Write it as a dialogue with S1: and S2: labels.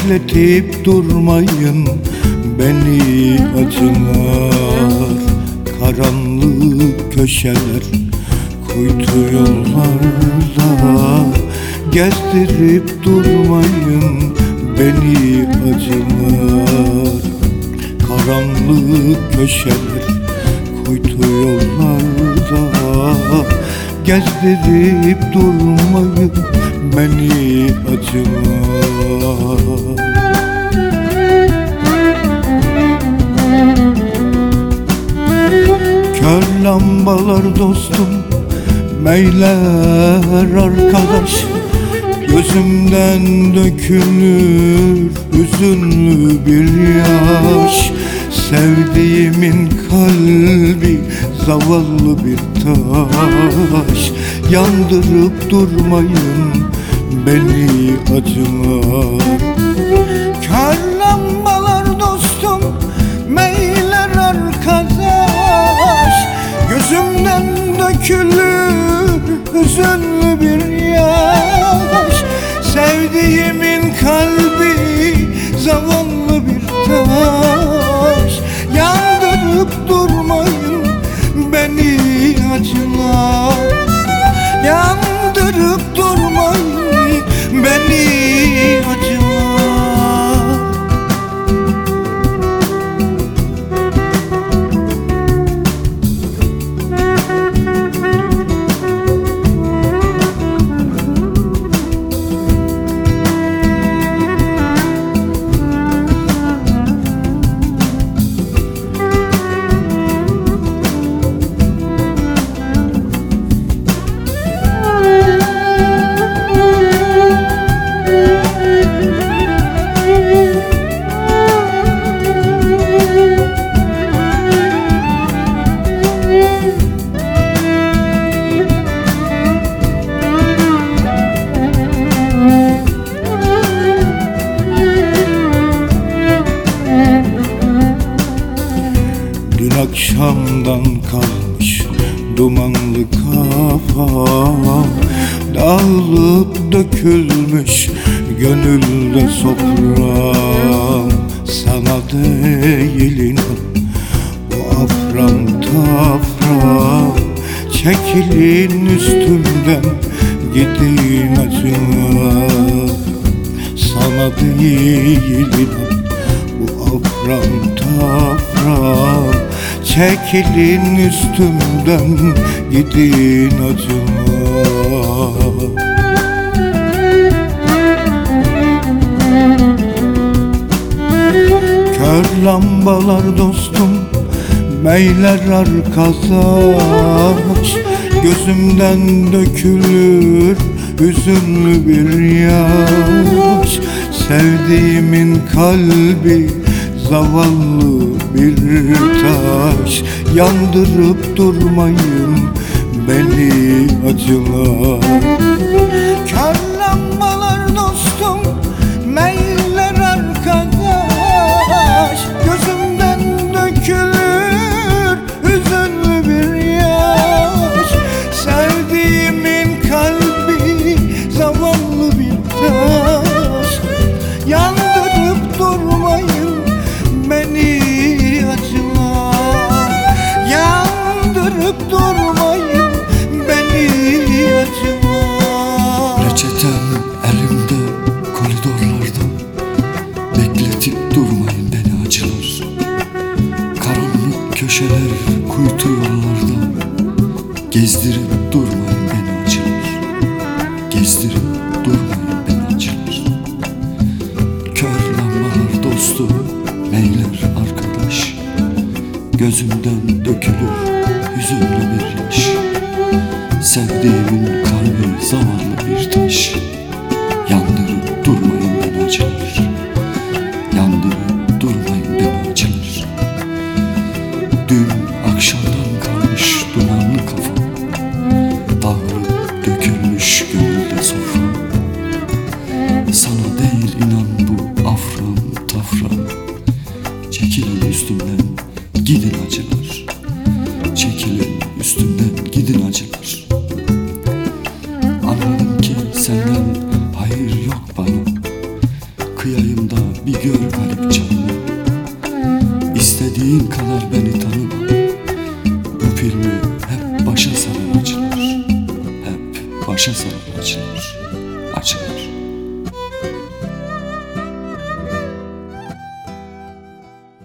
S1: Bekletip durmayın beni acılar. Karanlık köşeler, kuytu yollarda gezdirip durmayın beni acılar. Karanlık köşeler, kuytu yollarda gezdirip durmayın beni acılar. Kör lambalar dostum, meyler arkadaş, gözümden dökülür hüzünlü bir yaş. Sevdiğimin kalbi zavallı bir taş. Yandırıp durmayın beni acılar. Kör lambalar dostum, meyler arkadaş, gözümden dökülür hüzünlü bir yaş. Sevdiğimin kalbi zavallı bir taş. Yandırıp durmayın beni acılar. Yandırıp durmayın beni acılar. Dün akşamdan kalmış dumanlı kafam, dağılıp dökülmüş gönülde sofram. Sana değil inan bu afram tafram, çekilin üstümden gidin acılar. Sana değil inan bu afram tafram, çekilin üstümden gidin acılar. Kör lambalar dostum, meyler arkadaş, gözümden dökülür hüzünlü bir yaş. Sevdiğimin kalbi zavallı bir taş. Yandırıp durmayın beni acılar. Kör lambalar dostum, meyler arkadaş, gözümden dökülür hüzünlü bir yaş. Sevdiğimin kalbi zavallı bir taş. Yandırıp durmayın beni acılar. Yandırıp durmayın beni acılar.
S2: Reçetem elimde koridorlarda, bekletip durmayın beni acılar. Karanlık köşeler, kuytu yollarda gezdirip durmayın beni acılar. Gezdirip durmayın beni acılar. Kör lambalar dostum, meyler arkadaş, gözümden dökülür hüzünlü bir yaş. Sevdiğimin kalbi zavallı bir taş. Yandırıp durmayın beni acılar. Yandırıp durmayın beni acılar. Dün akşamdan kalmış dumanlı kafam, dağılıp dökülmüş gönülde sofram. Sana değil inan bu afram tafram, çekilin üstümden gidin acılar. Çekilin üstümden gidin acılar. Anladım ki senden hayır yok bana, kıyayım da İstediğin kadar beni tanıma. Bu filmi hep başa saran açılır. Hep başa saran açılır. Açılır.